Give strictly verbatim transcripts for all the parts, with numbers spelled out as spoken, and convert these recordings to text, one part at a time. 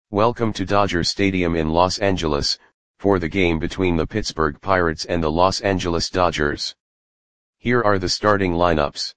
Welcome to Dodger Stadium in Los Angeles, for the game between the Pittsburgh Pirates and the Los Angeles Dodgers. Here are the starting lineups.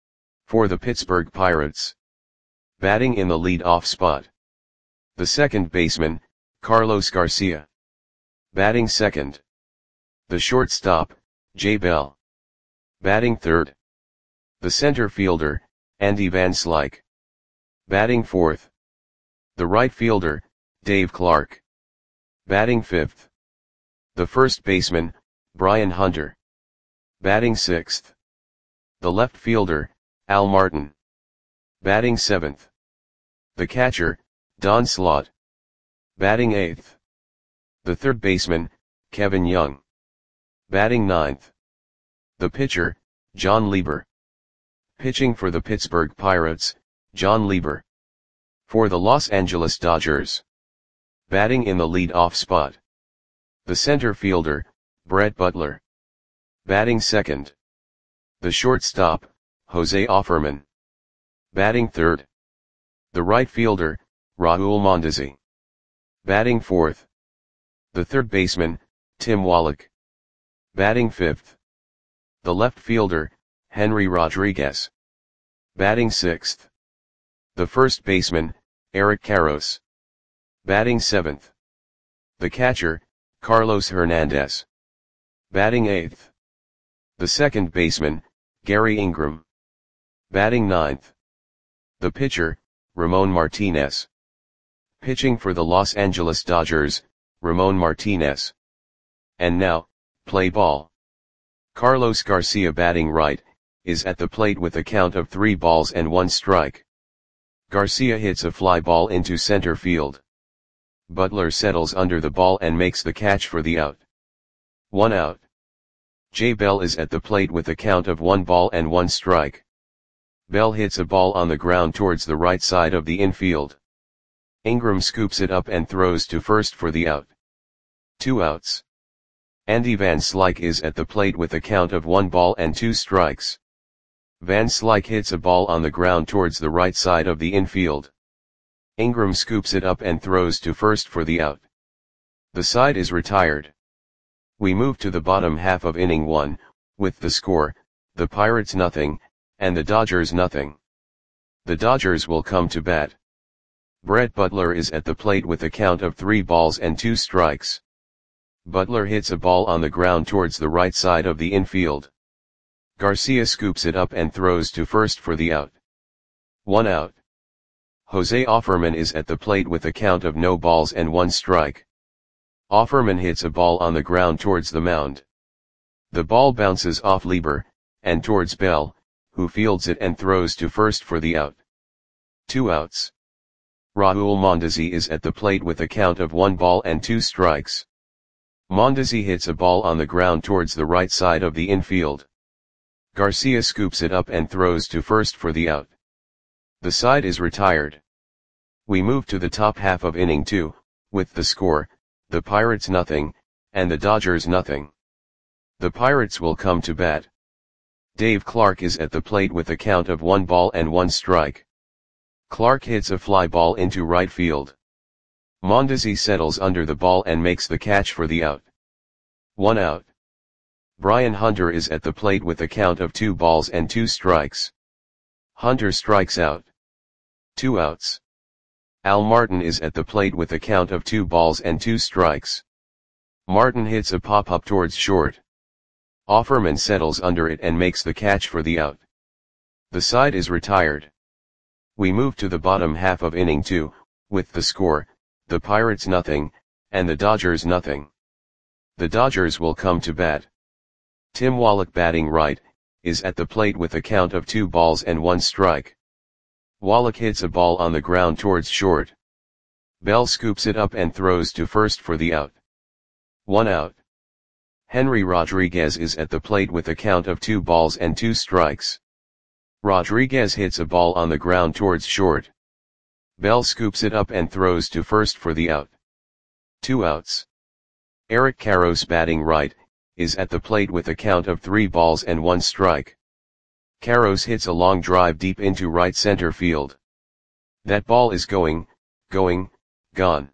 For the Pittsburgh Pirates. Batting in the lead-off spot. The second baseman, Carlos Garcia. Batting second. The shortstop, Jay Bell. Batting third. The center fielder, Andy Van Slyke. Batting fourth. The right fielder, Dave Clark. Batting fifth. The first baseman, Brian Hunter. Batting sixth. The left fielder, Al Martin. Batting seventh. The catcher, Don Slaught. Batting eighth. The third baseman, Kevin Young. Batting ninth. The pitcher, John Lieber. Pitching for the Pittsburgh Pirates, John Lieber. For the Los Angeles Dodgers. Batting in the lead-off spot. The center fielder, Brett Butler. Batting second. The shortstop, Jose Offerman. Batting third. The right fielder, Raul Mondesi. Batting fourth. The third baseman, Tim Wallach. Batting fifth. The left fielder, Henry Rodriguez. Batting sixth. The first baseman, Eric Karros. Batting seventh. The catcher, Carlos Hernandez. Batting eighth. The second baseman, Gary Ingram. Batting ninth. The pitcher, Ramon Martinez. Pitching for the Los Angeles Dodgers, Ramon Martinez. And now, play ball. Carlos Garcia batting right, is at the plate with a count of three balls and one strike. Garcia hits a fly ball into center field. Butler settles under the ball and makes the catch for the out. One out. Jay Bell is at the plate with a count of one ball and one strike. Bell hits a ball on the ground towards the right side of the infield. Ingram scoops it up and throws to first for the out. Two outs. Andy Van Slyke is at the plate with a count of one ball and two strikes. Van Slyke hits a ball on the ground towards the right side of the infield. Ingram scoops it up and throws to first for the out. The side is retired. We move to the bottom half of inning one, with the score, the Pirates nothing, and the Dodgers nothing. The Dodgers will come to bat. Brett Butler is at the plate with a count of three balls and two strikes. Butler hits a ball on the ground towards the right side of the infield. Garcia scoops it up and throws to first for the out. One out. Jose Offerman is at the plate with a count of no balls and one strike. Offerman hits a ball on the ground towards the mound. The ball bounces off Lieber, and towards Bell, who fields it and throws to first for the out. Two outs. Raul Mondesi is at the plate with a count of one ball and two strikes. Mondesi hits a ball on the ground towards the right side of the infield. Garcia scoops it up and throws to first for the out. The side is retired. We move to the top half of inning two, with the score, the Pirates nothing, and the Dodgers nothing. The Pirates will come to bat. Dave Clark is at the plate with a count of one ball and one strike. Clark hits a fly ball into right field. Mondesi settles under the ball and makes the catch for the out. One out. Brian Hunter is at the plate with a count of two balls and two strikes. Hunter strikes out. Two outs. Al Martin is at the plate with a count of two balls and two strikes. Martin hits a pop-up towards short. Offerman settles under it and makes the catch for the out. The side is retired. We move to the bottom half of inning two, with the score, the Pirates nothing, and the Dodgers nothing. The Dodgers will come to bat. Tim Wallach batting right, is at the plate with a count of two balls and one strike. Wallach hits a ball on the ground towards short. Bell scoops it up and throws to first for the out. One out. Henry Rodriguez is at the plate with a count of two balls and two strikes. Rodriguez hits a ball on the ground towards short. Bell scoops it up and throws to first for the out. Two outs. Eric Karros batting right, is at the plate with a count of three balls and one strike. Karros hits a long drive deep into right center field. That ball is going, going, gone.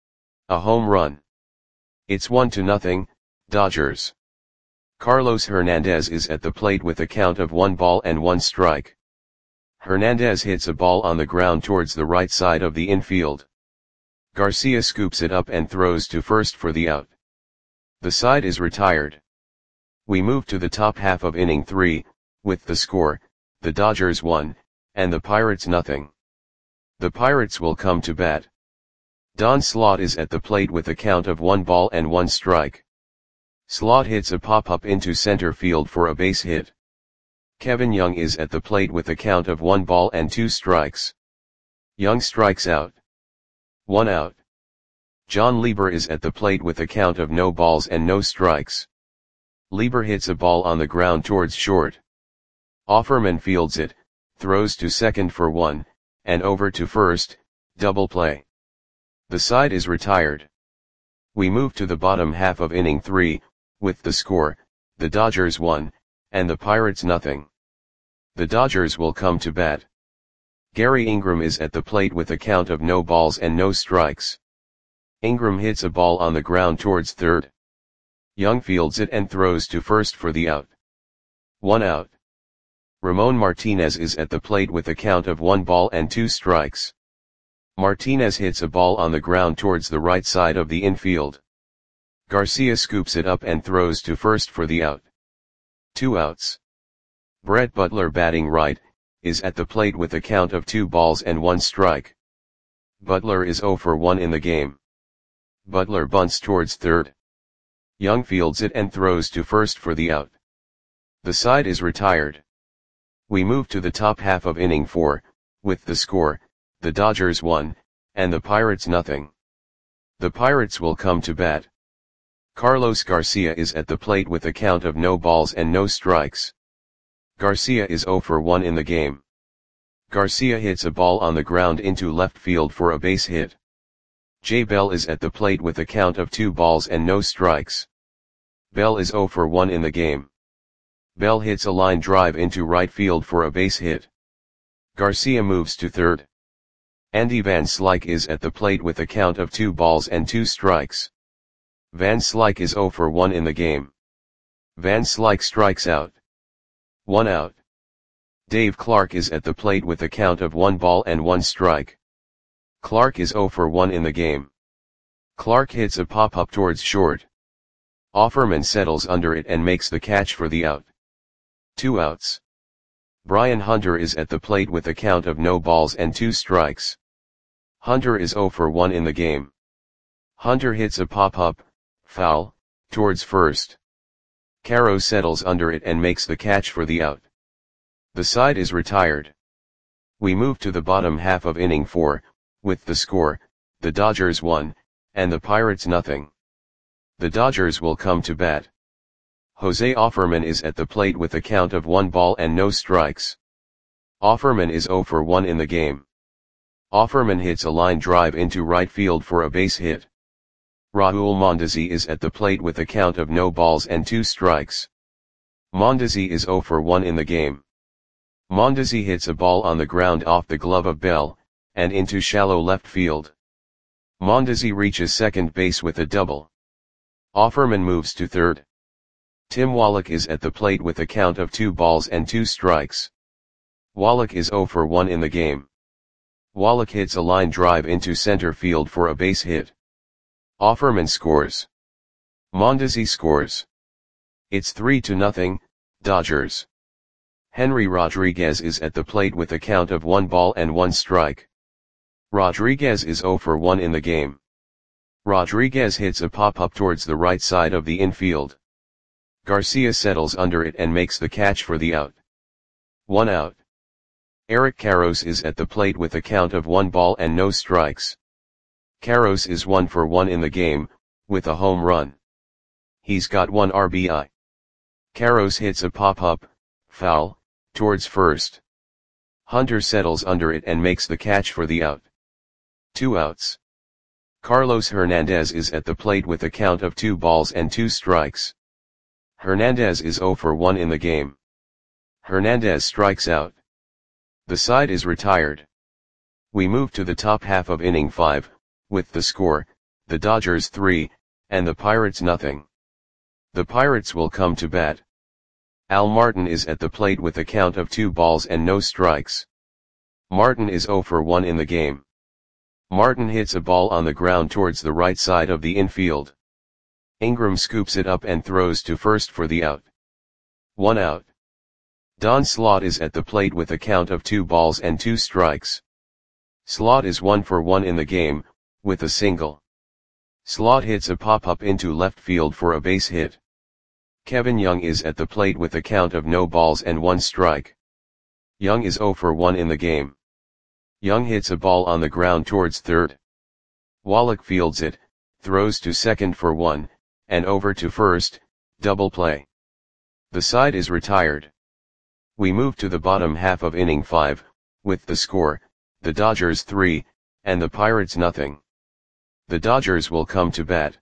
A home run. It's one to nothing, Dodgers. Carlos Hernandez is at the plate with a count of one ball and one strike. Hernandez hits a ball on the ground towards the right side of the infield. Garcia scoops it up and throws to first for the out. The side is retired. We move to the top half of inning three, with the score, the Dodgers one, and the Pirates nothing. The Pirates will come to bat. Don Slaught is at the plate with a count of one ball and one strike. Slaught hits a pop-up into center field for a base hit. Kevin Young is at the plate with a count of one ball and two strikes. Young strikes out. One out. John Lieber is at the plate with a count of no balls and no strikes. Lieber hits a ball on the ground towards short. Offerman fields it, throws to second for one, and over to first, double play. The side is retired. We move to the bottom half of inning three, with the score, the Dodgers one, and the Pirates nothing. The Dodgers will come to bat. Gary Ingram is at the plate with a count of no balls and no strikes. Ingram hits a ball on the ground towards third. Young fields it and throws to first for the out. One out. Ramon Martinez is at the plate with a count of one ball and two strikes. Martinez hits a ball on the ground towards the right side of the infield. Garcia scoops it up and throws to first for the out. Two outs. Brett Butler, batting right, is at the plate with a count of two balls and one strike. Butler is zero for one in the game. Butler bunts towards third. Young fields it and throws to first for the out. The side is retired. We move to the top half of inning four, with the score, the Dodgers one, and the Pirates nothing. The Pirates will come to bat. Carlos Garcia is at the plate with a count of no balls and no strikes. Garcia is zero for one in the game. Garcia hits a ball on the ground into left field for a base hit. Jay Bell is at the plate with a count of two balls and no strikes. Bell is zero for one in the game. Bell hits a line drive into right field for a base hit. Garcia moves to third. Andy Van Slyke is at the plate with a count of two balls and two strikes. Van Slyke is zero for one in the game. Van Slyke strikes out. One out. Dave Clark is at the plate with a count of one ball and one strike. Clark is zero for one in the game. Clark hits a pop-up towards short. Offerman settles under it and makes the catch for the out. Two outs. Brian Hunter is at the plate with a count of no balls and two strikes. Hunter is zero for one in the game. Hunter hits a pop-up, foul, towards first. Caro settles under it and makes the catch for the out. The side is retired. We move to the bottom half of inning four, with the score, the Dodgers one, and the Pirates nothing. The Dodgers will come to bat. Jose Offerman is at the plate with a count of one ball and no strikes. Offerman is zero for one in the game. Offerman hits a line drive into right field for a base hit. Raul Mondesi is at the plate with a count of no balls and two strikes. Mondesi is zero for one in the game. Mondesi hits a ball on the ground off the glove of Bell, and into shallow left field. Mondesi reaches second base with a double. Offerman moves to third. Tim Wallach is at the plate with a count of two balls and two strikes. Wallach is zero for one in the game. Wallach hits a line drive into center field for a base hit. Offerman scores. Mondesi scores. It's three to nothing, Dodgers. Henry Rodriguez is at the plate with a count of one ball and one strike. Rodriguez is zero for one in the game. Rodriguez hits a pop-up towards the right side of the infield. Garcia settles under it and makes the catch for the out. One out. Eric Karros is at the plate with a count of one ball and no strikes. Karros is one for one in the game, with a home run. He's got one R B I. Karros hits a pop-up, foul, towards first. Hunter settles under it and makes the catch for the out. Two outs. Carlos Hernandez is at the plate with a count of two balls and two strikes. Hernandez is zero for one in the game. Hernandez strikes out. The side is retired. We move to the top half of inning five, with the score, the Dodgers three, and the Pirates nothing. The Pirates will come to bat. Al Martin is at the plate with a count of two balls and no strikes. Martin is zero for one in the game. Martin hits a ball on the ground towards the right side of the infield. Ingram scoops it up and throws to first for the out. One out. Don Slaught is at the plate with a count of two balls and two strikes. Slaught is one for one in the game, with a single. Slaught hits a pop-up into left field for a base hit. Kevin Young is at the plate with a count of no balls and one strike. Young is zero for one in the game. Young hits a ball on the ground towards third. Wallach fields it, throws to second for one, and over to first, double play. The side is retired. We move to the bottom half of inning five, with the score, the Dodgers three, and the Pirates nothing. The Dodgers will come to bat.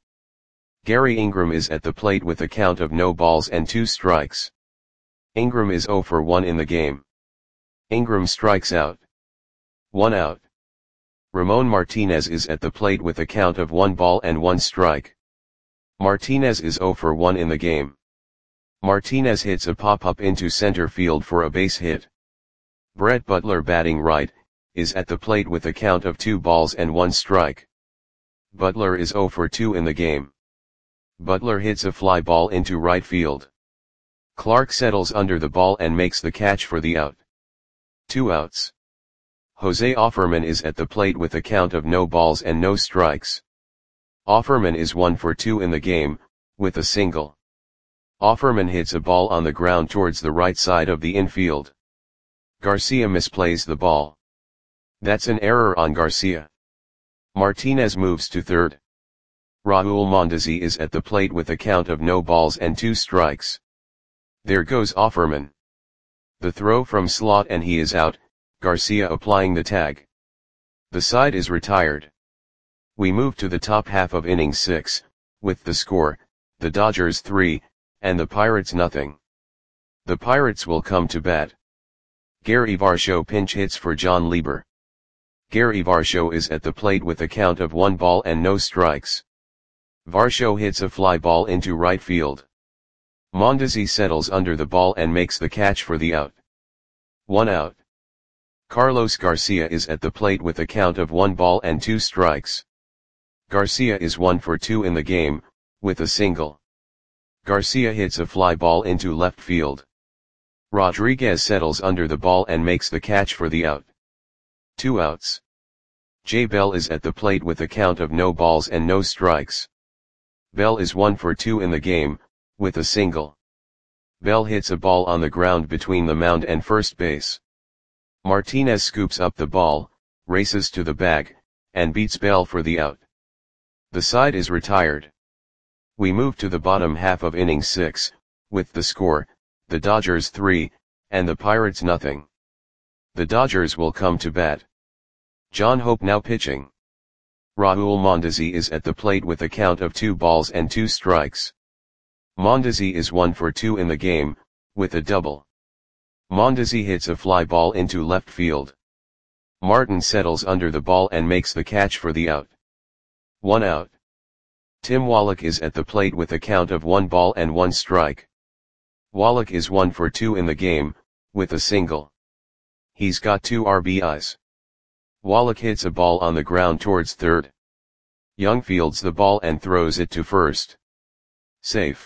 Gary Ingram is at the plate with a count of no balls and two strikes. Ingram is zero for one in the game. Ingram strikes out. One out. Ramon Martinez is at the plate with a count of one ball and one strike. Martinez is zero for one in the game. Martinez hits a pop-up into center field for a base hit. Brett Butler, batting right, is at the plate with a count of two balls and one strike. Butler is zero for two in the game. Butler hits a fly ball into right field. Clark settles under the ball and makes the catch for the out. Two outs. Jose Offerman is at the plate with a count of no balls and no strikes. Offerman is one for two in the game, with a single. Offerman hits a ball on the ground towards the right side of the infield. Garcia misplays the ball. That's an error on Garcia. Martinez moves to third. Raul Mondesi is at the plate with a count of no balls and two strikes. There goes Offerman. The throw from Slaught and he is out, Garcia applying the tag. The side is retired. We move to the top half of inning six, with the score, the Dodgers three, and the Pirates nothing. The Pirates will come to bat. Gary Varsho pinch hits for John Lieber. Gary Varsho is at the plate with a count of one ball and no strikes. Varsho hits a fly ball into right field. Mondesi settles under the ball and makes the catch for the out. One out. Carlos Garcia is at the plate with a count of one ball and two strikes. Garcia is one for two in the game, with a single. Garcia hits a fly ball into left field. Rodriguez settles under the ball and makes the catch for the out. Two outs. Jay Bell is at the plate with a count of no balls and no strikes. Bell is one for two in the game, with a single. Bell hits a ball on the ground between the mound and first base. Martinez scoops up the ball, races to the bag, and beats Bell for the out. The side is retired. We move to the bottom half of inning six, with the score, the Dodgers three, and the Pirates nothing. The Dodgers will come to bat. John Hope now pitching. Raul Mondesi is at the plate with a count of two balls and two strikes. Mondesi is one for two in the game, with a double. Mondesi hits a fly ball into left field. Martin settles under the ball and makes the catch for the out. One out. Tim Wallach is at the plate with a count of one ball and one strike. Wallach is one for two in the game, with a single. He's got two R B Is. Wallach hits a ball on the ground towards third. Young fields the ball and throws it to first. Safe.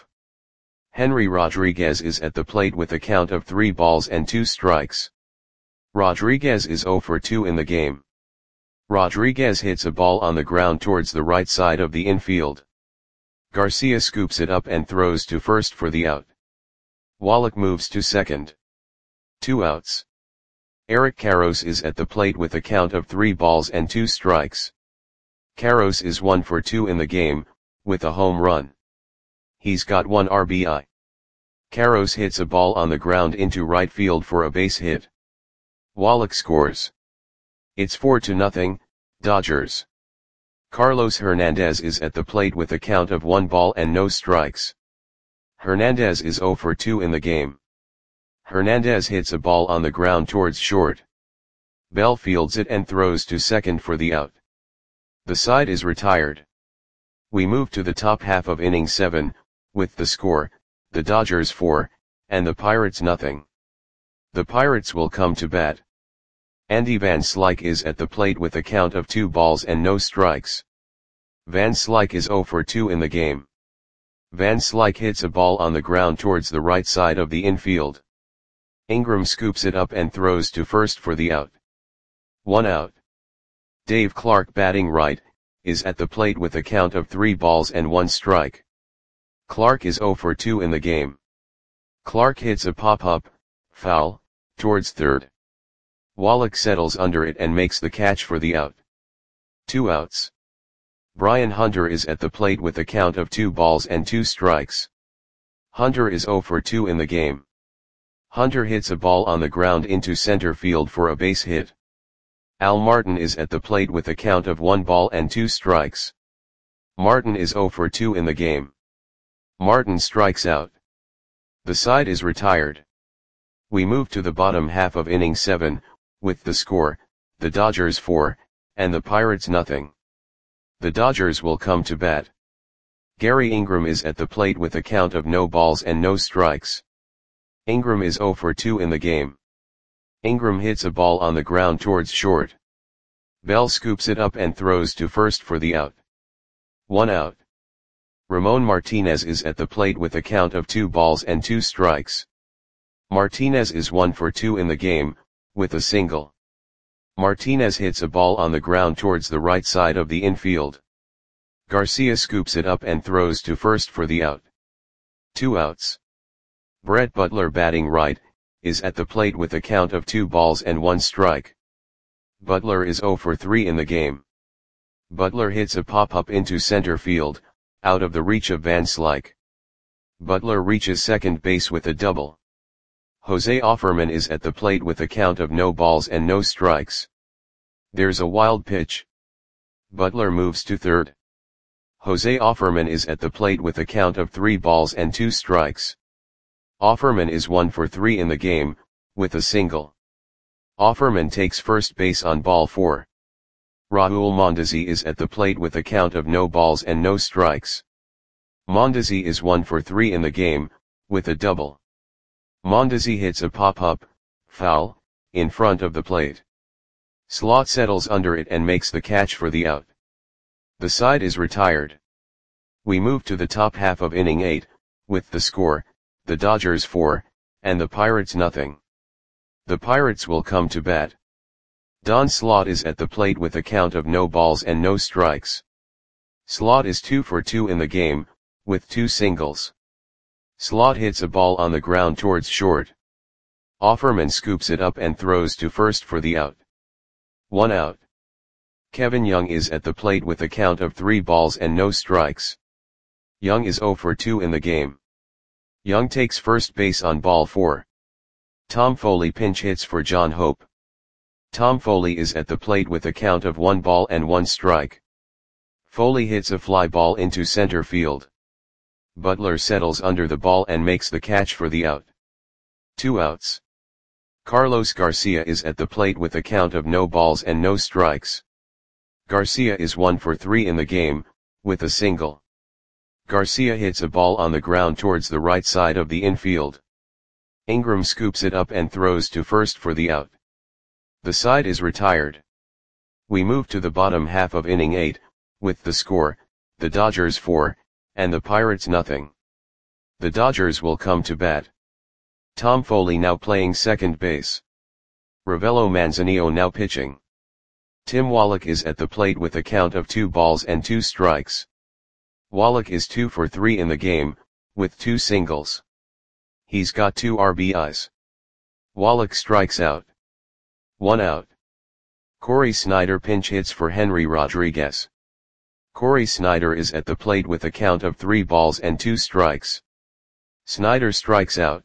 Henry Rodriguez is at the plate with a count of three balls and two strikes. Rodriguez is zero for two in the game. Rodriguez hits a ball on the ground towards the right side of the infield. Garcia scoops it up and throws to first for the out. Wallach moves to second. Two outs. Eric Karros is at the plate with a count of three balls and two strikes. Karros is one for two in the game, with a home run. He's got one R B I. Karros hits a ball on the ground into right field for a base hit. Wallach scores. It's four to nothing, Dodgers. Carlos Hernandez is at the plate with a count of one ball and no strikes. Hernandez is zero for two in the game. Hernandez hits a ball on the ground towards short. Bell fields it and throws to second for the out. The side is retired. We move to the top half of inning seven, with the score, the Dodgers four, and the Pirates nothing. The Pirates will come to bat. Andy Van Slyke is at the plate with a count of two balls and no strikes. Van Slyke is zero for two in the game. Van Slyke hits a ball on the ground towards the right side of the infield. Ingram scoops it up and throws to first for the out. One out. Dave Clark, batting right, is at the plate with a count of three balls and one strike. Clark is zero for two in the game. Clark hits a pop-up, foul, towards third. Wallach settles under it and makes the catch for the out. Two outs. Brian Hunter is at the plate with a count of two balls and two strikes. Hunter is zero for two in the game. Hunter hits a ball on the ground into center field for a base hit. Al Martin is at the plate with a count of one ball and two strikes. Martin is zero for two in the game. Martin strikes out. The side is retired. We move to the bottom half of inning seven, with the score, the Dodgers four, and the Pirates nothing. The Dodgers will come to bat. Gary Ingram is at the plate with a count of no balls and no strikes. Ingram is zero for two in the game. Ingram hits a ball on the ground towards short. Bell scoops it up and throws to first for the out. One out. Ramon Martinez is at the plate with a count of two balls and two strikes. Martinez is one for two in the game, with a single. Martinez hits a ball on the ground towards the right side of the infield. Garcia scoops it up and throws to first for the out. Two outs. Brett Butler, batting right, is at the plate with a count of two balls and one strike. Butler is zero for three in the game. Butler hits a pop-up into center field, out of the reach of Van Slyke. Butler reaches second base with a double. Jose Offerman is at the plate with a count of no balls and no strikes. There's a wild pitch. Butler moves to third. Jose Offerman is at the plate with a count of three balls and two strikes. Offerman is one for three in the game, with a single. Offerman takes first base on ball four. Raul Mondesi is at the plate with a count of no balls and no strikes. Mondesi is one for three in the game, with a double. Mondesi hits a pop-up, foul, in front of the plate. Slot settles under it and makes the catch for the out. The side is retired. We move to the top half of inning eight, with the score, the Dodgers four, and the Pirates nothing. The Pirates will come to bat. Don Slaught is at the plate with a count of no balls and no strikes. Slaught is two for two in the game, with two singles. Slaught hits a ball on the ground towards short. Offerman scoops it up and throws to first for the out. One out. Kevin Young is at the plate with a count of three balls and no strikes. Young is zero for two in the game. Young takes first base on ball four. Tom Foley pinch hits for John Hope. Tom Foley is at the plate with a count of one ball and one strike. Foley hits a fly ball into center field. Butler settles under the ball and makes the catch for the out. Two outs. Carlos Garcia is at the plate with a count of no balls and no strikes. Garcia is one for three in the game, with a single. Garcia hits a ball on the ground towards the right side of the infield. Ingram scoops it up and throws to first for the out. The side is retired. We move to the bottom half of inning eight, with the score, the Dodgers four, and the Pirates nothing. The Dodgers will come to bat. Tom Foley now playing second base. Ravello Manzanillo now pitching. Tim Wallach is at the plate with a count of two balls and two strikes. Wallach is two for three in the game, with two singles. He's got two R B Is. Wallach strikes out. One out. Corey Snyder pinch hits for Henry Rodriguez. Corey Snyder is at the plate with a count of three balls and two strikes. Snyder strikes out.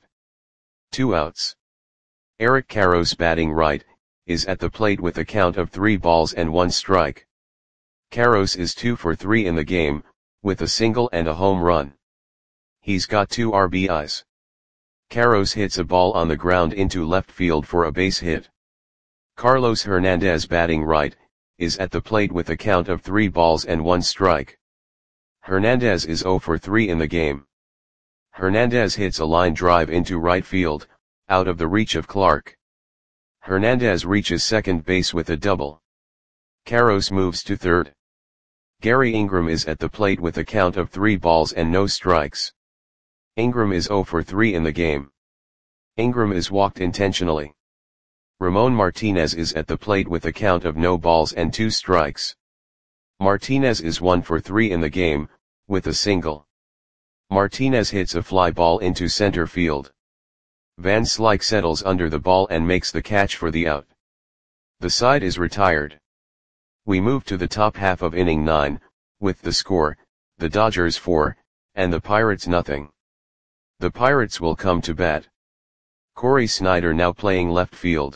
Two outs. Eric Karros, batting right, is at the plate with a count of three balls and one strike. Karros is two for three in the game, with a single and a home run. He's got two R B Is. Karros hits a ball on the ground into left field for a base hit. Carlos Hernandez, batting right, is at the plate with a count of three balls and one strike. Hernandez is zero for three in the game. Hernandez hits a line drive into right field, out of the reach of Clark. Hernandez reaches second base with a double. Karros moves to third. Gary Ingram is at the plate with a count of three balls and no strikes. Ingram is zero for three in the game. Ingram is walked intentionally. Ramon Martinez is at the plate with a count of no balls and two strikes. Martinez is one for three in the game, with a single. Martinez hits a fly ball into center field. Van Slyke settles under the ball and makes the catch for the out. The side is retired. We move to the top half of inning nine, with the score, the Dodgers four, and the Pirates nothing. The Pirates will come to bat. Corey Snyder now playing left field.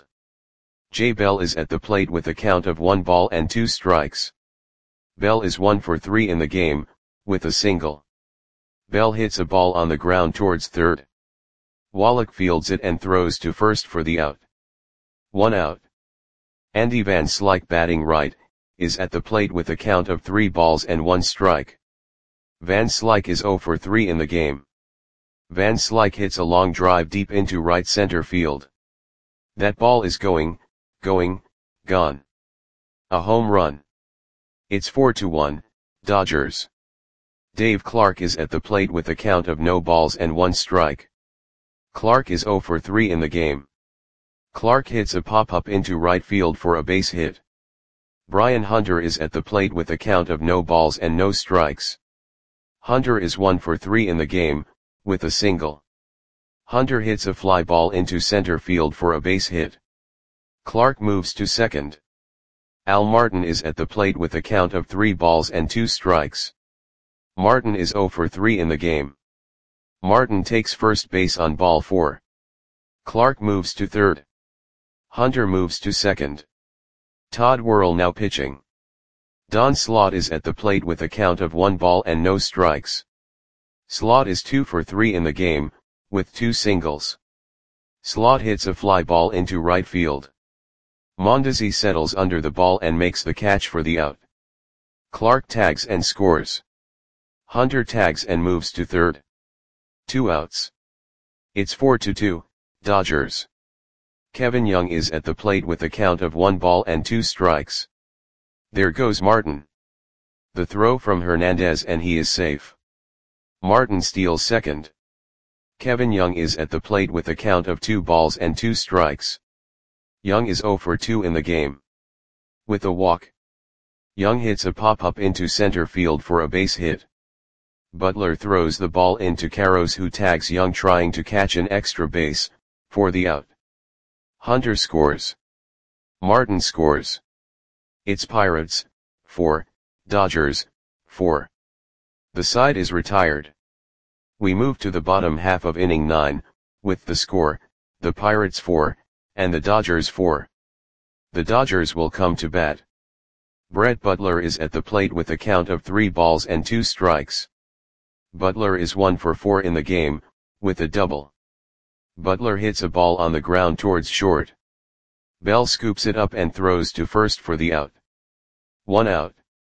Jay Bell is at the plate with a count of one ball and two strikes. Bell is one for three in the game, with a single. Bell hits a ball on the ground towards third. Wallach fields it and throws to first for the out. One out. Andy Van Slyke batting right, is at the plate with a count of three balls and one strike. Van Slyke is zero for three in the game. Van Slyke hits a long drive deep into right center field. That ball is going, going, gone. A home run. It's four to one, Dodgers. Dave Clark is at the plate with a count of no balls and one strike. Clark is zero for three in the game. Clark hits a pop-up into right field for a base hit. Brian Hunter is at the plate with a count of no balls and no strikes. Hunter is one for three in the game, with a single. Hunter hits a fly ball into center field for a base hit. Clark moves to second. Al Martin is at the plate with a count of three balls and two strikes. Martin is zero for three in the game. Martin takes first base on ball four. Clark moves to third. Hunter moves to second. Todd Worrell now pitching. Don Slaught is at the plate with a count of one ball and no strikes. Slaught is two for three in the game, with two singles. Slaught hits a fly ball into right field. Mondesi settles under the ball and makes the catch for the out. Clark tags and scores. Hunter tags and moves to third. Two outs. It's four to two, Dodgers. Kevin Young is at the plate with a count of one ball and two strikes. There goes Martin. The throw from Hernandez and he is safe. Martin steals second. Kevin Young is at the plate with a count of two balls and two strikes. Young is zero for two in the game. With a walk. Young hits a pop-up into center field for a base hit. Butler throws the ball into Karros, who tags Young trying to catch an extra base, for the out. Hunter scores. Martin scores. It's Pirates, four, Dodgers, four. The side is retired. We move to the bottom half of inning nine, with the score, the Pirates four, and the Dodgers four. The Dodgers will come to bat. Brett Butler is at the plate with a count of three balls and two strikes. Butler is one for four in the game, with a double. Butler hits a ball on the ground towards short. Bell scoops it up and throws to first for the out. One out.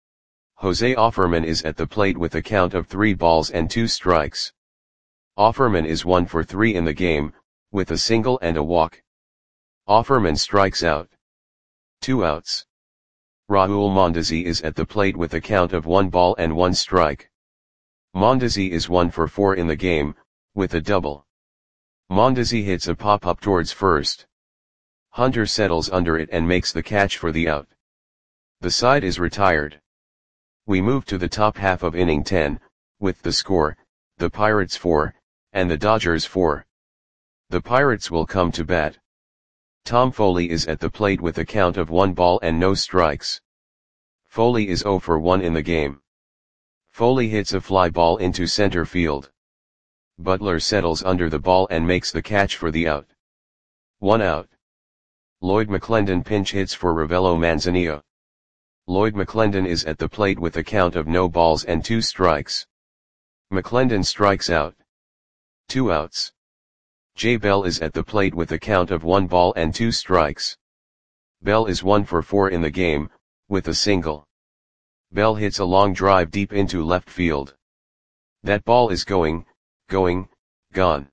Jose Offerman is at the plate with a count of three balls and two strikes. Offerman is one for three in the game, with a single and a walk. Offerman strikes out. Two outs. Raul Mondesi is at the plate with a count of one ball and one strike. Mondesi is one for four in the game, with a double. Mondesi hits a pop-up towards first. Hunter settles under it and makes the catch for the out. The side is retired. We move to the top half of inning ten, with the score, the Pirates four, and the Dodgers four. The Pirates will come to bat. Tom Foley is at the plate with a count of one ball and no strikes. Foley is zero for one in the game. Foley hits a fly ball into center field. Butler settles under the ball and makes the catch for the out. One out. Lloyd McClendon pinch hits for Ravello Manzanilla. Lloyd McClendon is at the plate with a count of no balls and two strikes. McClendon strikes out. Two outs. Jay Bell is at the plate with a count of one ball and two strikes. Bell is one for four in the game, with a single. Bell hits a long drive deep into left field. That ball is going, going, gone.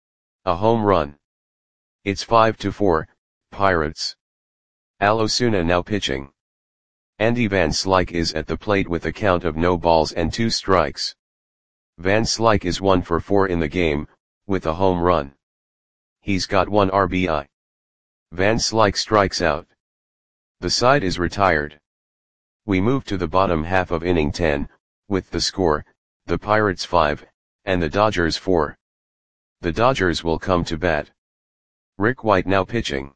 A home run. It's five to four, Pirates. Al Osuna now pitching. Andy Van Slyke is at the plate with a count of no balls and two strikes. Van Slyke is one for four in the game, with a home run. He's got one R B I. Van Slyke strikes out. The side is retired. We move to the bottom half of inning ten, with the score, the Pirates five, and the Dodgers four. The Dodgers will come to bat. Rick White now pitching.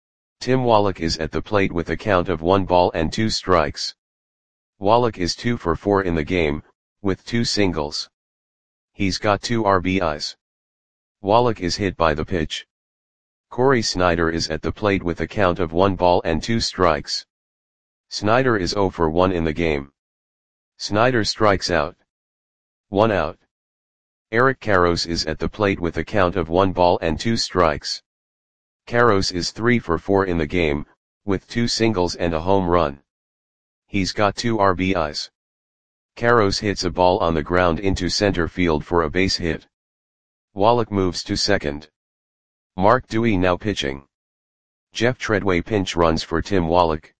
Tim Wallach is at the plate with a count of one ball and two strikes. Wallach is two for four in the game, with two singles. He's got two R B Is. Wallach is hit by the pitch. Corey Snyder is at the plate with a count of one ball and two strikes. Snyder is zero for one in the game. Snyder strikes out. One out. Eric Karros is at the plate with a count of one ball and two strikes. Karros is three for four in the game, with two singles and a home run. He's got two R B Is. Karros hits a ball on the ground into center field for a base hit. Wallach moves to second. Mark Dewey now pitching. Jeff Treadway pinch runs for Tim Wallach.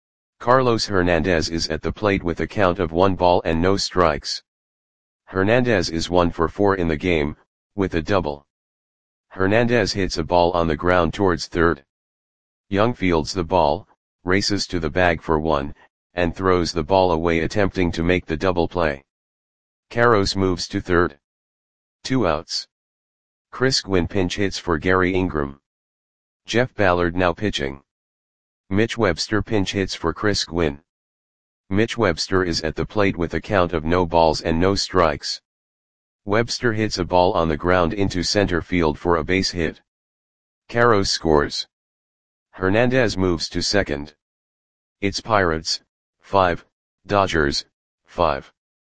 Carlos Hernandez is at the plate with a count of one ball and no strikes. Hernandez is one for four in the game, with a double. Hernandez hits a ball on the ground towards third. Young fields the ball, races to the bag for one, and throws the ball away attempting to make the double play. Karros moves to third. Two outs. Chris Gwynn pinch hits for Gary Ingram. Jeff Ballard now pitching. Mitch Webster pinch hits for Chris Gwynn. Mitch Webster is at the plate with a count of no balls and no strikes. Webster hits a ball on the ground into center field for a base hit. Karros scores. Hernandez moves to second. It's Pirates, five, Dodgers, five.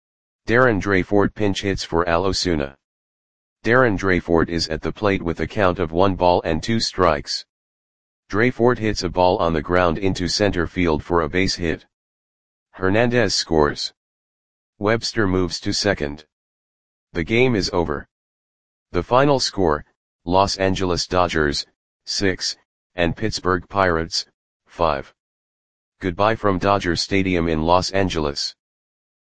Darren Dreyford pinch hits for Al Osuna. Darren Dreyford is at the plate with a count of one ball and two strikes. Dreyford hits a ball on the ground into center field for a base hit. Hernandez scores. Webster moves to second. The game is over. The final score, Los Angeles Dodgers, six, and Pittsburgh Pirates, five. Goodbye from Dodger Stadium in Los Angeles.